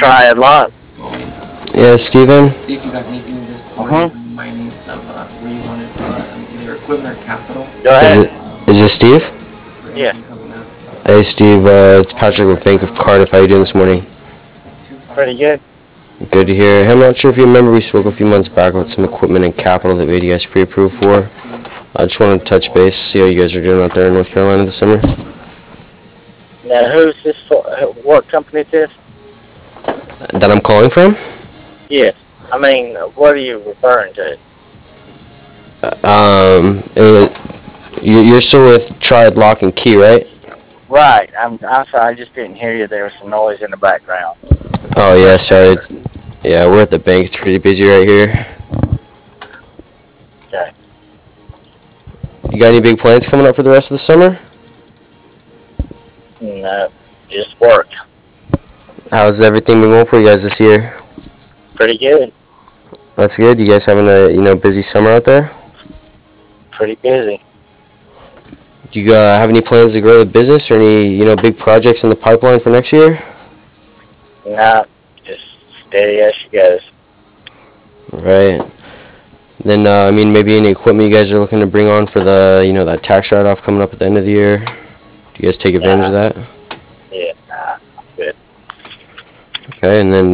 Triad Lock. Yeah, Steven? See if you guys need any of this mining stuff where you wanted either equipment or capital Go ahead. Is it Steve? for Yes. anything coming up. Hey Steve, it's Patrick with Bank of Cardiff. How you doing this morning? Pretty good. Good to hear. I'm not sure if you remember, we spoke a few months back about some equipment and capital that we had you guys pre-approved for. I just wanted to touch base, see how you guys are doing out there in North Carolina this summer. Now, who's this for? What company is this? That I'm calling from? Yes. I mean, what are you referring to? You're still with Triad Lock and Key, right? Right. I'm sorry. I just didn't hear you. There was some noise in the background. Oh yeah, sorry. Yeah, we're at the bank. It's pretty busy right here. Okay. You got any big plans coming up for the rest of the summer? No, just work. How's everything been going for you guys this year? Pretty good. That's good. You guys having a busy summer out there? Pretty busy. Do you have any plans to grow the business or any big projects in the pipeline for next year? No, just steady as she goes. Right. Then maybe any equipment you guys are looking to bring on for the that tax write-off coming up at the end of the year. Do you guys take advantage of that? Yeah, nah, good. Okay, and then